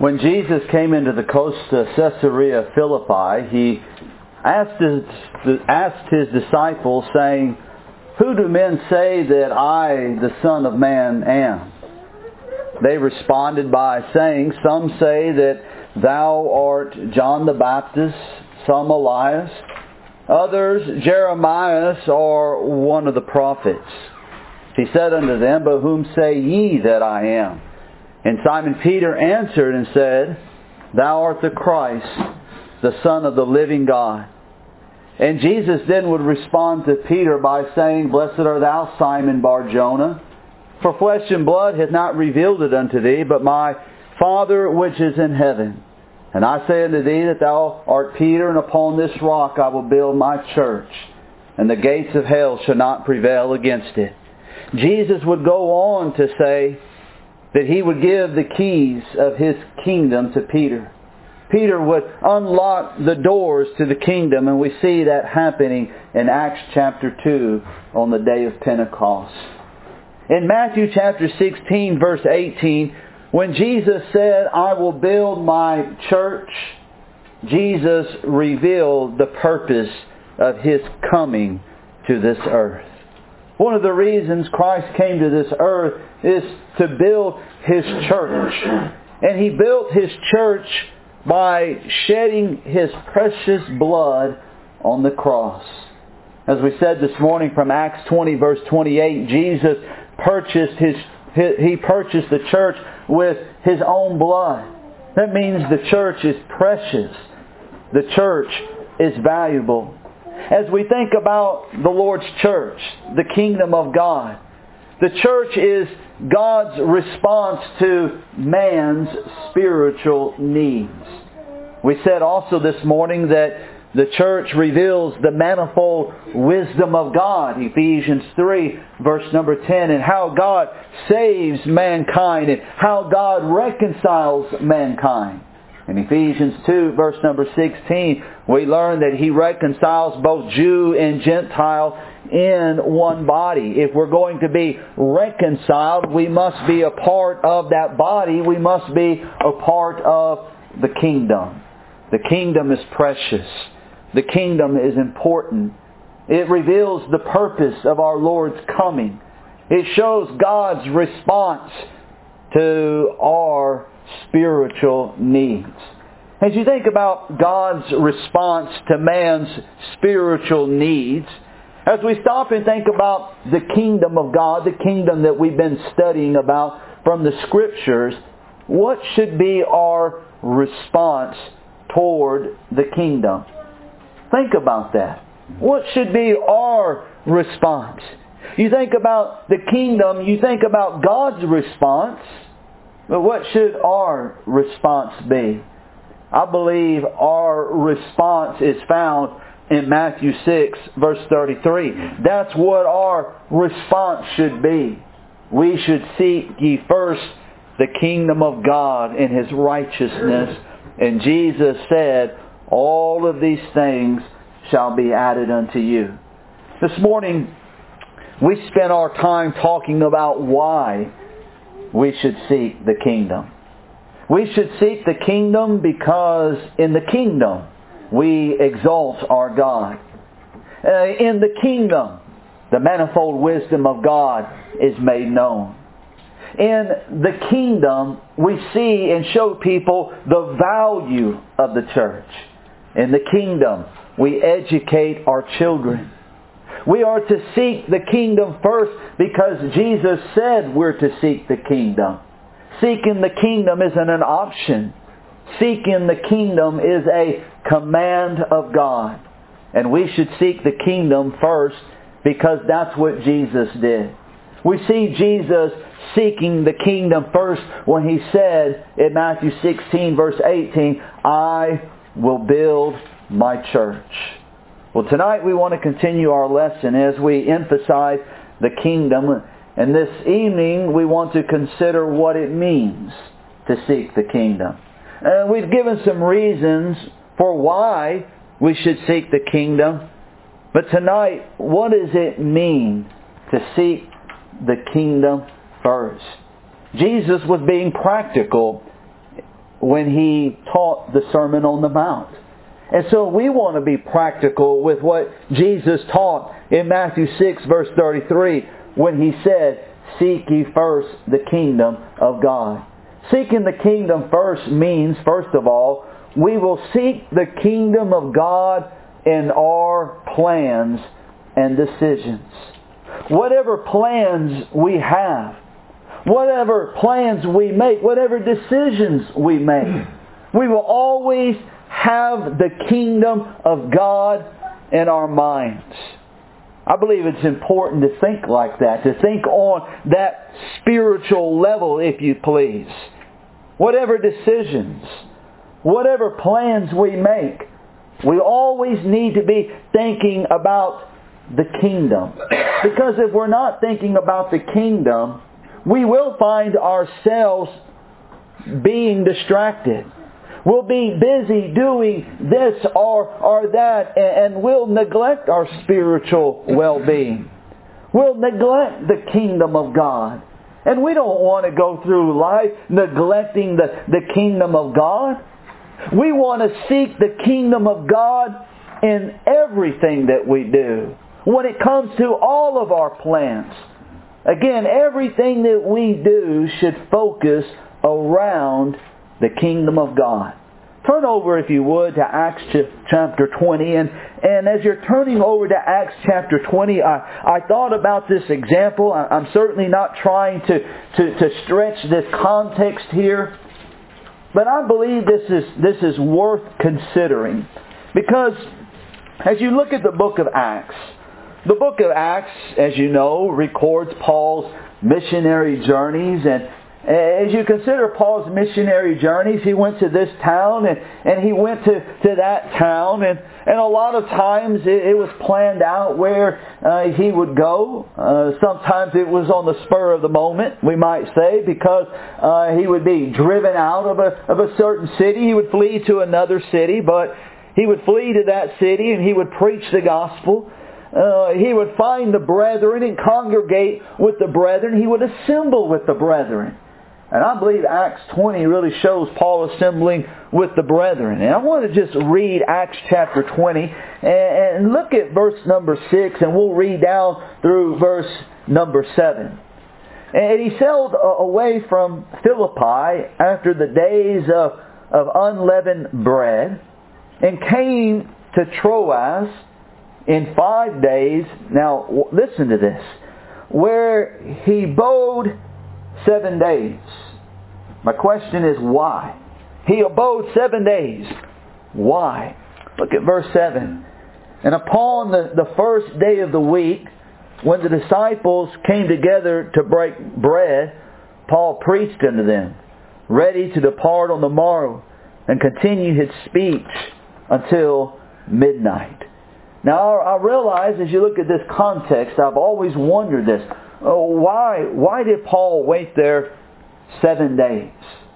When Jesus came into the coast of Caesarea Philippi, He asked His disciples, saying, "Who do men say that I, the Son of Man, am?" They responded by saying, "Some say that Thou art John the Baptist, some Elias, others Jeremiah or one of the prophets." He said unto them, "But whom say ye that I am?" And Simon Peter answered and said, "Thou art the Christ, the Son of the living God." And Jesus then would respond to Peter by saying, "Blessed art thou, Simon Bar-Jonah, for flesh and blood hath not revealed it unto thee, but my Father which is in heaven. And I say unto thee that thou art Peter, and upon this rock I will build my church, and the gates of hell shall not prevail against it." Jesus would go on to say that He would give the keys of His kingdom to Peter. Peter would unlock the doors to the kingdom, and we see that happening in Acts chapter 2 on the day of Pentecost. In Matthew chapter 16 verse 18, when Jesus said, "I will build my church," Jesus revealed the purpose of His coming to this earth. One of the reasons Christ came to this earth is to build His church. And He built His church by shedding His precious blood on the cross. As we said this morning from Acts 20 verse 28, Jesus purchased He purchased the church with His own blood. That means the church is precious. The church is valuable. As we think about the Lord's church, the kingdom of God, the church is God's response to man's spiritual needs. We said also this morning that the church reveals the manifold wisdom of God, Ephesians 3 verse number 10, and how God saves mankind and how God reconciles mankind. In Ephesians 2 verse number 16, we learn that He reconciles both Jew and Gentile in one body. If we're going to be reconciled, we must be a part of that body. We must be a part of the kingdom. The kingdom is precious. The kingdom is important. It reveals the purpose of our Lord's coming. It shows God's response to our spiritual needs. As you think about God's response to man's spiritual needs, as we stop and think about the kingdom of God, the kingdom that we've been studying about from the Scriptures, what should be our response toward the kingdom? Think about that. What should be our response? You think about the kingdom, you think about God's response, but what should our response be? I believe our response is found in Matthew 6 verse 33. That's what our response should be. We should seek ye first the kingdom of God and His righteousness. And Jesus said, all of these things shall be added unto you. This morning, we spent our time talking about why we should seek the kingdom. We should seek the kingdom because in the kingdom we exalt our God. In the kingdom, the manifold wisdom of God is made known. In the kingdom, we see and show people the value of the church. In the kingdom, we educate our children. We are to seek the kingdom first because Jesus said we're to seek the kingdom. Seeking the kingdom isn't an option. Seeking the kingdom is a command of God. And we should seek the kingdom first because that's what Jesus did. We see Jesus seeking the kingdom first when He said in Matthew 16 verse 18, "I will build my church." Well, tonight we want to continue our lesson as we emphasize the kingdom. And this evening we want to consider what it means to seek the kingdom. And we've given some reasons for why we should seek the kingdom. But tonight, what does it mean to seek the kingdom first? Jesus was being practical when He taught the Sermon on the Mount. And so we want to be practical with what Jesus taught in Matthew 6 verse 33 when He said, "Seek ye first the kingdom of God." Seeking the kingdom first means, first of all, we will seek the kingdom of God in our plans and decisions. Whatever plans we have, whatever plans we make, whatever decisions we make, we will always have the kingdom of God in our minds. I believe it's important to think like that, to think on that spiritual level, if you please. Whatever decisions, whatever plans we make, we always need to be thinking about the kingdom. Because if we're not thinking about the kingdom, we will find ourselves being distracted. We'll be busy doing this or that, and we'll neglect our spiritual well-being. We'll neglect the kingdom of God. And we don't want to go through life neglecting the kingdom of God. We want to seek the kingdom of God in everything that we do. When it comes to all of our plans. Again, everything that we do should focus around the kingdom of God. Turn over, if you would, to Acts chapter 20. And as you're turning over to Acts chapter 20, I thought about this example. I'm certainly not trying to stretch this context here. But I believe this is worth considering. Because as you look at the book of Acts, as you know, records Paul's missionary journeys. And as you consider Paul's missionary journeys, he went to this town and he went to that town. And a lot of times it was planned out where he would go. Sometimes it was on the spur of the moment, we might say, because he would be driven out of a certain city. He would flee to another city, but he would flee to that city and he would preach the gospel. He would find the brethren and congregate with the brethren. He would assemble with the brethren. And I believe Acts 20 really shows Paul assembling with the brethren. And I want to just read Acts chapter 20 and look at verse number 6, and we'll read down through verse number 7. And he sailed away from Philippi after the days of unleavened bread and came to Troas in 5 days. Now, listen to this. Where he abode 7 days. My question is, why? He abode 7 days. Why? Look at verse 7. And upon the first day of the week, when the disciples came together to break bread, Paul preached unto them, ready to depart on the morrow, and continue his speech until midnight. Now, I realize as you look at this context, I've always wondered this. Why did Paul wait there 7 days?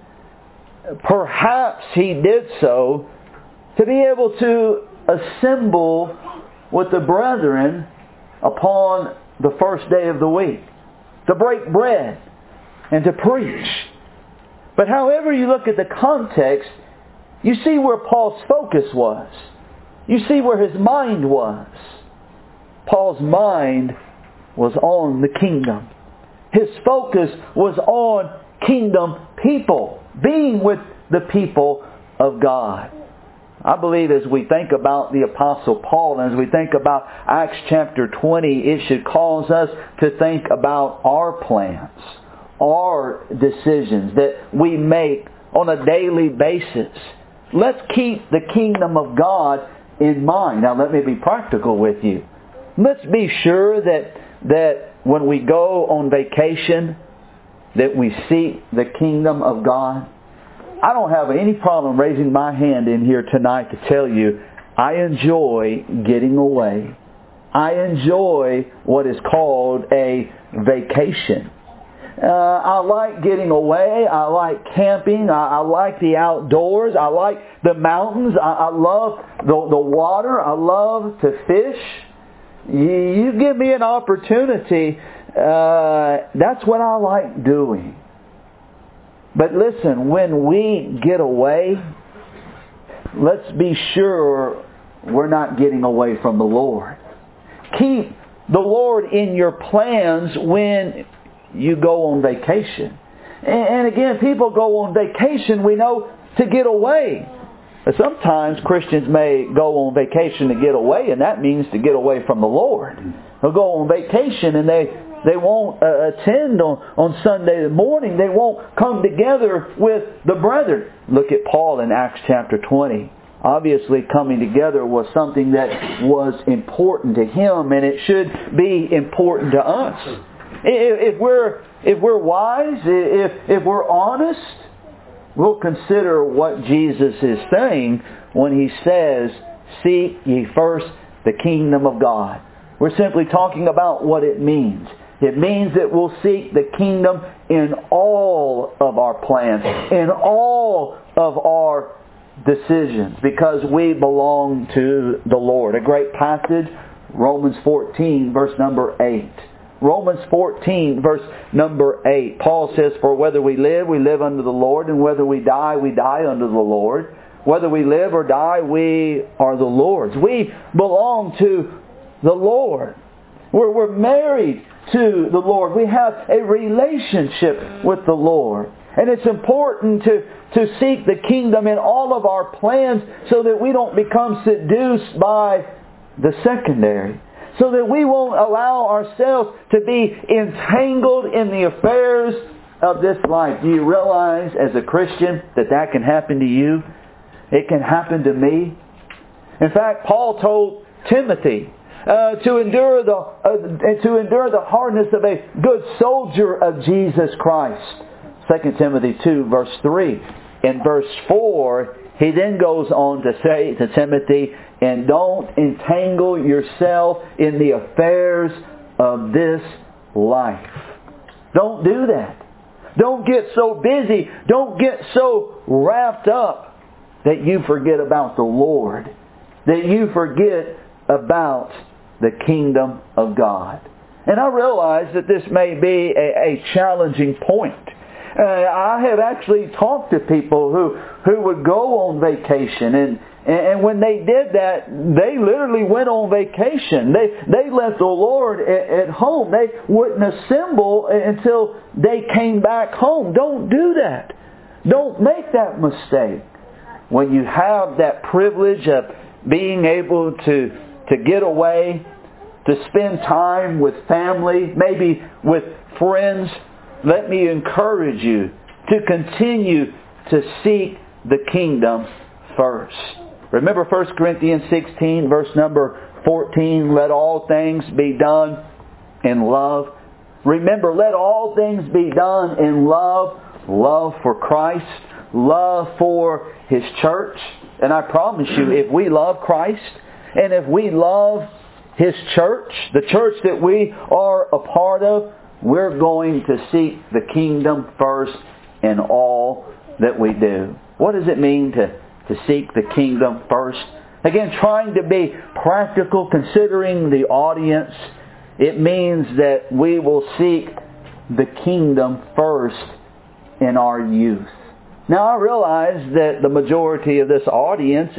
Perhaps he did so to be able to assemble with the brethren upon the first day of the week, to break bread and to preach. But however you look at the context, you see where Paul's focus was. You see where his mind was. Paul's mind was on the kingdom. His focus was on kingdom people, being with the people of God. I believe as we think about the Apostle Paul and as we think about Acts chapter 20, it should cause us to think about our plans, our decisions that we make on a daily basis. Let's keep the kingdom of God in mind. Now let me be practical with you. Let's be sure that when we go on vacation, that we seek the kingdom of God. I don't have any problem raising my hand in here tonight to tell you I enjoy getting away. I enjoy what is called a vacation. I like getting away. I like camping. I like the outdoors. I like the mountains. I love the water. I love to fish. You give me an opportunity, that's what I like doing. But listen, when we get away, let's be sure we're not getting away from the Lord. Keep the Lord in your plans when you go on vacation. And again, people go on vacation, we know, to get away. But sometimes Christians may go on vacation to get away, and that means to get away from the Lord. They'll go on vacation and they won't attend on Sunday morning. They won't come together with the brethren. Look at Paul in Acts chapter 20. Obviously, coming together was something that was important to him, and it should be important to us. If we're wise, if we're honest, we'll consider what Jesus is saying when He says, "Seek ye first the kingdom of God." We're simply talking about what it means. It means that we'll seek the kingdom in all of our plans, in all of our decisions, because we belong to the Lord. A great passage, Romans 14, verse number 8. Romans 14, verse number 8. Paul says, "For whether we live unto the Lord, and whether we die unto the Lord. Whether we live or die, we are the Lord's." We belong to the Lord. We're married to the Lord. We have a relationship with the Lord. And it's important to seek the kingdom in all of our plans so that we don't become seduced by the secondary. So that we won't allow ourselves to be entangled in the affairs of this life. Do you realize as a Christian that can happen to you? It can happen to me. In fact, Paul told Timothy to endure the hardness of a good soldier of Jesus Christ. 2 Timothy 2, verse 3. In verse 4, he then goes on to say to Timothy, "And don't entangle yourself in the affairs of this life." Don't do that. Don't get so busy. Don't get so wrapped up that you forget about the Lord. That you forget about the kingdom of God. And I realize that this may be a challenging point. I have actually talked to people who would go on vacation, and when they did that, they literally went on vacation. They left the Lord at home. They wouldn't assemble until they came back home. Don't do that. Don't make that mistake. When you have that privilege of being able to get away, to spend time with family, maybe with friends, let me encourage you to continue to seek the kingdom first. Remember 1 Corinthians 16, verse number 14, "Let all things be done in love." Remember, let all things be done in love. Love for Christ, love for His church. And I promise you, if we love Christ, and if we love His church, the church that we are a part of, we're going to seek the kingdom first in all that we do. What does it mean to seek the kingdom first? Again, trying to be practical, considering the audience, it means that we will seek the kingdom first in our youth. Now I realize that the majority of this audience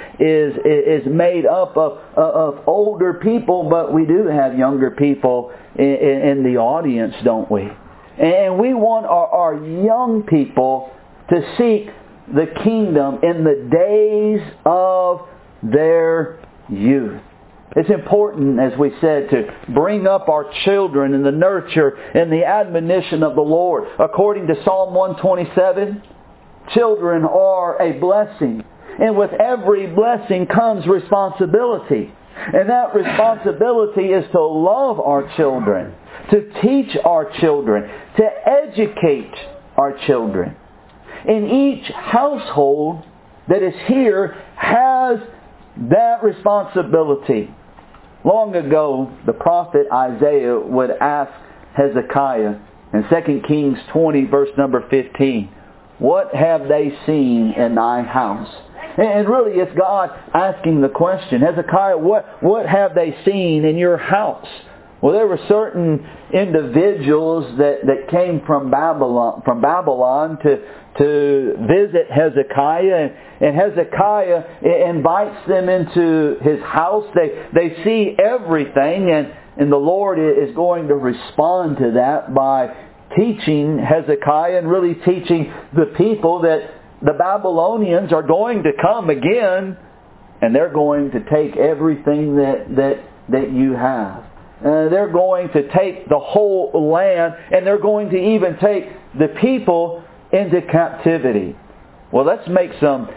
is made up of older people, but we do have younger people in the audience, don't we? And we want our young people to seek the kingdom in the days of their youth. It's important, as we said, to bring up our children in the nurture and the admonition of the Lord. According to Psalm 127, children are a blessing. And with every blessing comes responsibility. And that responsibility is to love our children, to teach our children, to educate our children. And each household that is here has that responsibility. Long ago, the prophet Isaiah would ask Hezekiah in 2 Kings 20, verse number 15, "What have they seen in thy house?" And really it's God asking the question, Hezekiah, what have they seen in your house? Well, there were certain individuals that came from Babylon to visit Hezekiah, and Hezekiah invites them into his house. They see everything, and the Lord is going to respond to that by teaching Hezekiah and really teaching the people that the Babylonians are going to come again, and they're going to take everything that you have. They're going to take the whole land, and they're going to even take the people into captivity. Well, let's make some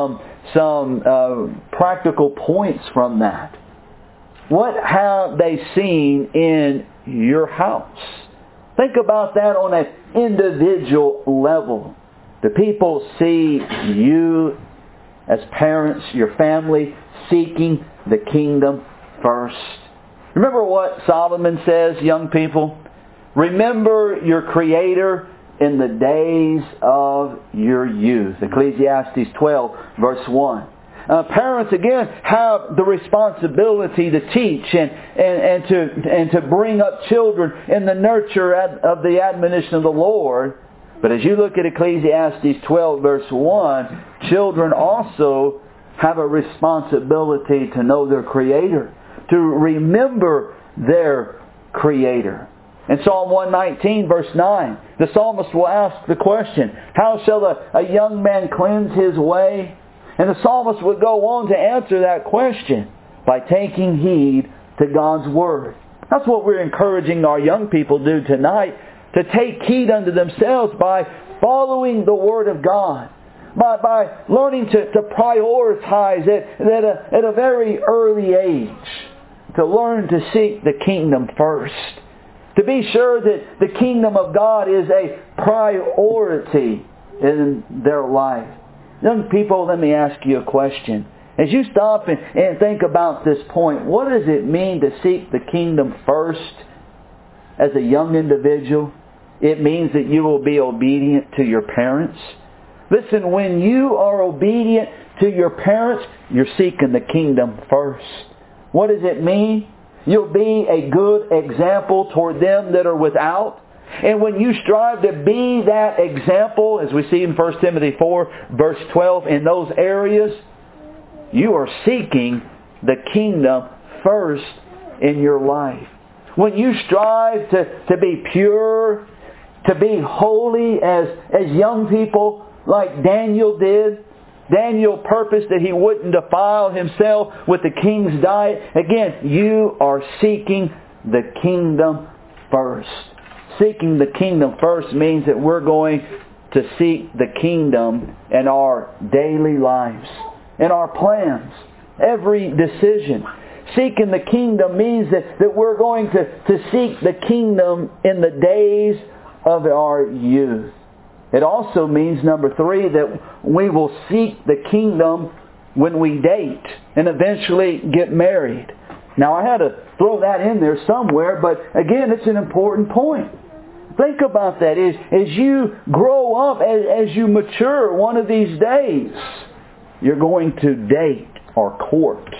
practical points from that. What have they seen in your house? Think about that on an individual level. Do people see you as parents, your family, seeking the kingdom first? Remember what Solomon says, young people? Remember your Creator in the days of your youth. Ecclesiastes 12, verse 1. Parents, again, have the responsibility to teach and to bring up children in the nurture of the admonition of the Lord. But as you look at Ecclesiastes 12, verse 1, children also have a responsibility to know their Creator, to remember their Creator. In Psalm 119, verse 9, the psalmist will ask the question, how shall a young man cleanse his way? And the psalmist would go on to answer that question by taking heed to God's Word. That's what we're encouraging our young people to do tonight, to take heed unto themselves by following the Word of God, by learning to prioritize it at a very early age, to learn to seek the kingdom first, to be sure that the kingdom of God is a priority in their life. Young people, let me ask you a question. As you stop and think about this point, what does it mean to seek the kingdom first as a young individual? It means that you will be obedient to your parents. Listen, when you are obedient to your parents, you're seeking the kingdom first. What does it mean? You'll be a good example toward them that are without. And when you strive to be that example, as we see in 1 Timothy 4, verse 12, in those areas, you are seeking the kingdom first in your life. When you strive to be pure, to be holy as young people like Daniel did, Daniel purposed that he wouldn't defile himself with the king's diet. Again, you are seeking the kingdom first. Seeking the kingdom first means that we're going to seek the kingdom in our daily lives, in our plans, every decision. Seeking the kingdom means that we're going to seek the kingdom in the days of our youth. It also means, number 3, that we will seek the kingdom when we date and eventually get married. Now, I had to throw that in there somewhere, but again, it's an important point. Think about that. As you grow up, as you mature one of these days, you're going to date or court.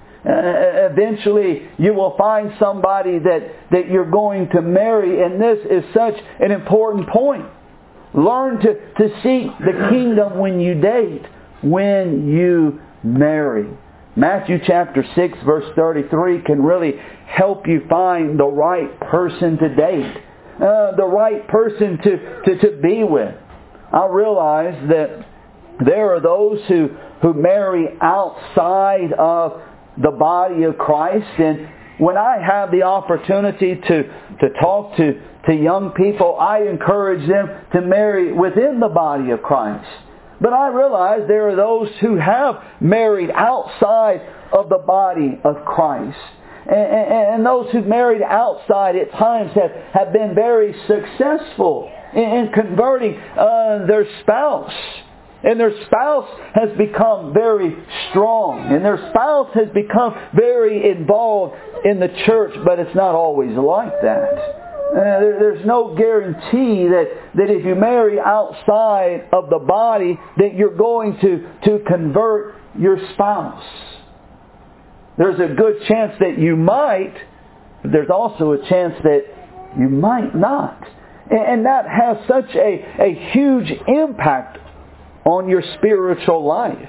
Eventually, you will find somebody that you're going to marry, and this is such an important point. Learn to seek the kingdom when you date, when you marry. Matthew chapter 6, verse 33 can really help you find the right person to date, the right person to be with. I realize that there are those who marry outside of the body of Christ, and when I have the opportunity to talk to young people, I encourage them to marry within the body of Christ. But I realize there are those who have married outside of the body of Christ. And those who've married outside at times have been very successful in converting their spouse. And their spouse has become very strong. And their spouse has become very involved in the church, but it's not always like that. There's no guarantee that if you marry outside of the body that you're going to convert your spouse. There's a good chance that you might, there's also a chance that you might not. And that has such a huge impact on your spiritual life.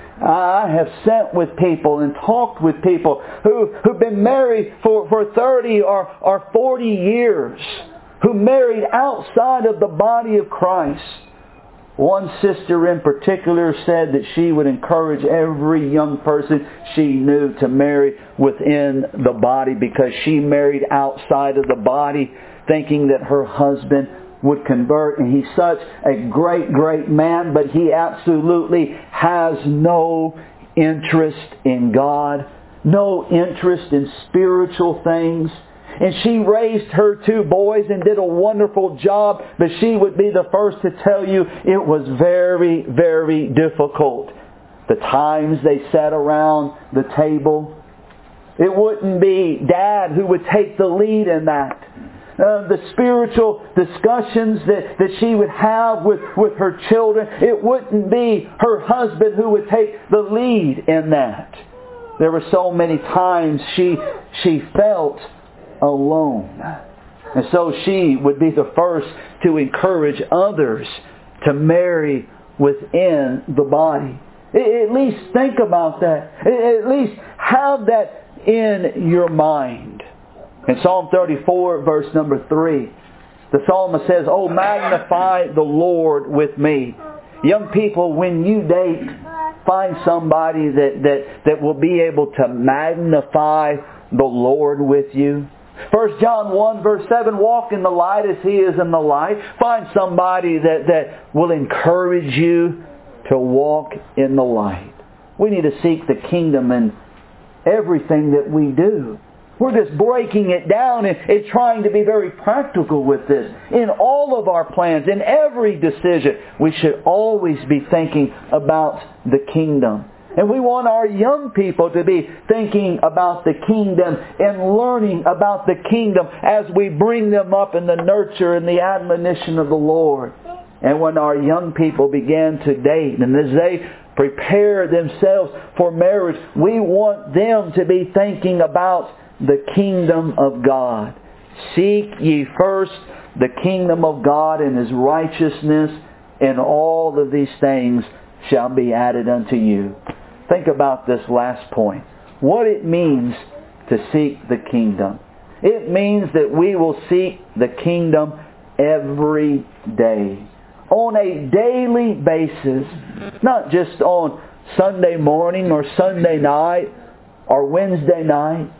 I have sat with people and talked with people who've been married for 30 or 40 years, who married outside of the body of Christ. One sister in particular said that she would encourage every young person she knew to marry within the body, because she married outside of the body thinking that her husband would convert. And he's such a great, great man, but he absolutely has no interest in God, no interest in spiritual things. And she raised her 2 boys and did a wonderful job, but she would be the first to tell you it was very, very difficult. The times they sat around the table, it wouldn't be Dad who would take the lead in that. The spiritual discussions that she would have with her children, it wouldn't be her husband who would take the lead in that. There were so many times she felt alone. And so she would be the first to encourage others to marry within the body. At least think about that. At least have that in your mind. In Psalm 34, verse number 3, the psalmist says, "Oh, magnify the Lord with me." Young people, when you date, find somebody that will be able to magnify the Lord with you. 1 John 1 verse 7, walk in the light as He is in the light. Find somebody that will encourage you to walk in the light. We need to seek the kingdom in everything that we do. We're just breaking it down and trying to be very practical with this. In all of our plans, in every decision, we should always be thinking about the kingdom. And we want our young people to be thinking about the kingdom and learning about the kingdom as we bring them up in the nurture and the admonition of the Lord. And when our young people begin to date and as they prepare themselves for marriage, we want them to be thinking about the kingdom of God. Seek ye first the kingdom of God and His righteousness, and all of these things shall be added unto you. Think about this last point. What it means to seek the kingdom. It means that we will seek the kingdom every day. On a daily basis. Not just on Sunday morning or Sunday night or Wednesday night.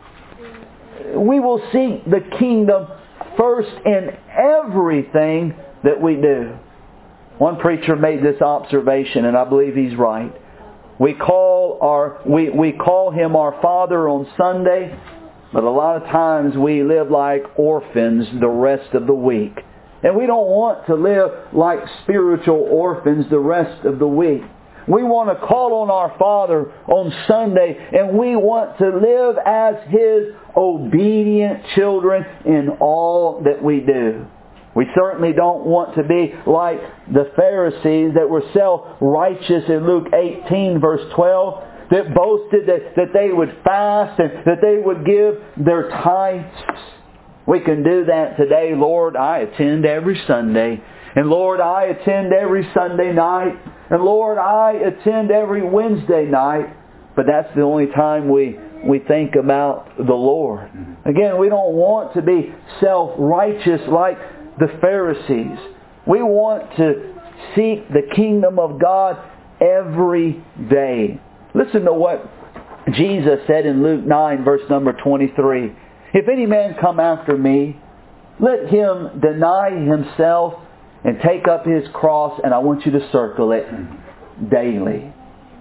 We will seek the kingdom first in everything that we do. One preacher made this observation, and I believe he's right. We call Him our Father on Sunday, but a lot of times we live like orphans the rest of the week. And we don't want to live like spiritual orphans the rest of the week. We want to call on our Father on Sunday, and we want to live as His obedient children in all that we do. We certainly don't want to be like the Pharisees that were self-righteous in Luke 18 verse 12, that boasted that they would fast and that they would give their tithes. We can do that today. Lord, I attend every Sunday. And Lord, I attend every Sunday night. And Lord, I attend every Wednesday night. But that's the only time we think about the Lord. Again, we don't want to be self-righteous like the Pharisees. We want to seek the kingdom of God every day. Listen to what Jesus said in Luke 9 verse number 23. If any man come after me, let him deny himself and take up his cross, and I want you to circle it, daily.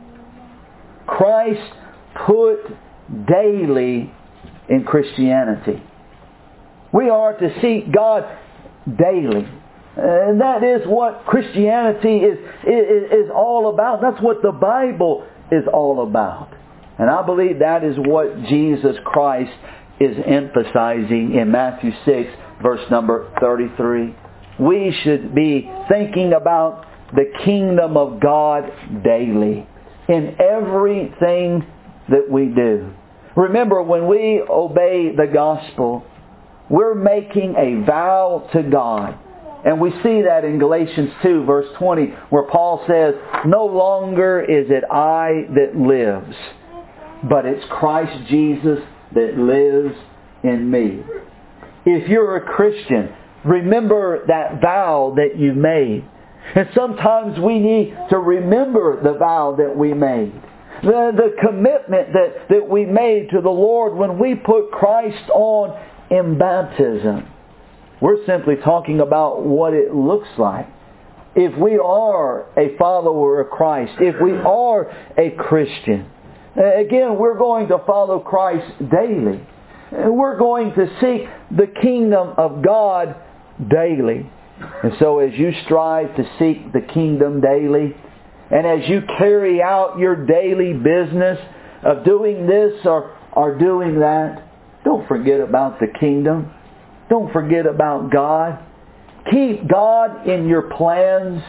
Christ put daily in Christianity. We are to seek God daily. And that is what Christianity is all about. That's what the Bible is all about. And I believe that is what Jesus Christ is emphasizing in Matthew 6, verse number 33. We should be thinking about the kingdom of God daily in everything that we do. Remember, when we obey the gospel, we're making a vow to God. And we see that in Galatians 2, verse 20, where Paul says, "No longer is it I that lives, but it's Christ Jesus that lives in me." If you're a Christian, remember that vow that you made. And sometimes we need to remember the vow that we made. The commitment that we made to the Lord when we put Christ on in baptism. We're simply talking about what it looks like. If we are a follower of Christ, if we are a Christian, again, we're going to follow Christ daily. We're going to seek the kingdom of God daily. And so as you strive to seek the kingdom daily, and as you carry out your daily business of doing this or doing that, don't forget about the kingdom. Don't forget about God. Keep God in your plans.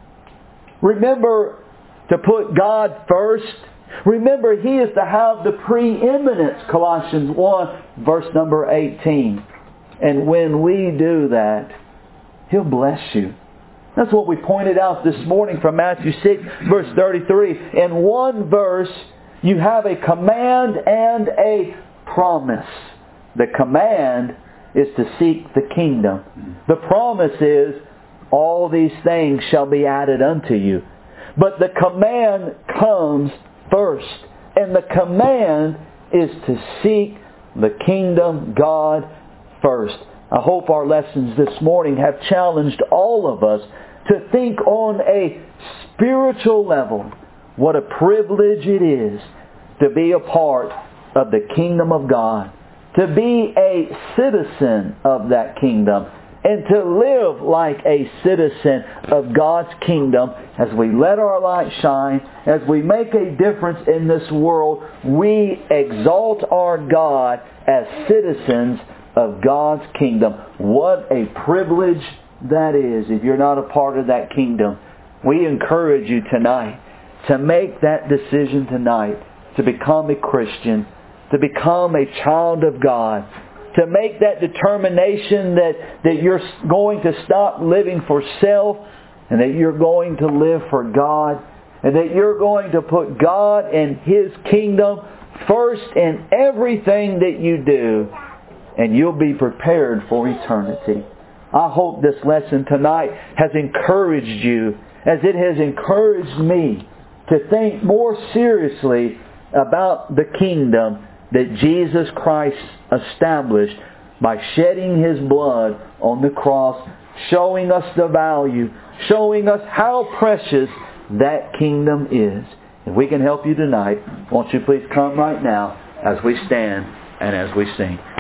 Remember to put God first. Remember, He is to have the preeminence, Colossians 1, verse number 18. And when we do that, He'll bless you. That's what we pointed out this morning from Matthew 6, verse 33. In one verse, you have a command and a promise. The command is to seek the kingdom. The promise is, all these things shall be added unto you. But the command comes first. And the command is to seek the kingdom God first. I hope our lessons this morning have challenged all of us to think on a spiritual level what a privilege it is to be a part of the kingdom of God, to be a citizen of that kingdom, and to live like a citizen of God's kingdom. As we let our light shine, as we make a difference in this world, we exalt our God as citizens of God's kingdom. What a privilege that is. If you're not a part of that kingdom, we encourage you tonight to make that decision tonight to become a Christian, to become a child of God, to make that determination that you're going to stop living for self and that you're going to live for God, and that you're going to put God and His kingdom first in everything that you do, and you'll be prepared for eternity. I hope this lesson tonight has encouraged you, as it has encouraged me, to think more seriously about the kingdom that Jesus Christ established by shedding His blood on the cross, showing us the value, showing us how precious that kingdom is. If we can help you tonight, won't you please come right now as we stand and as we sing.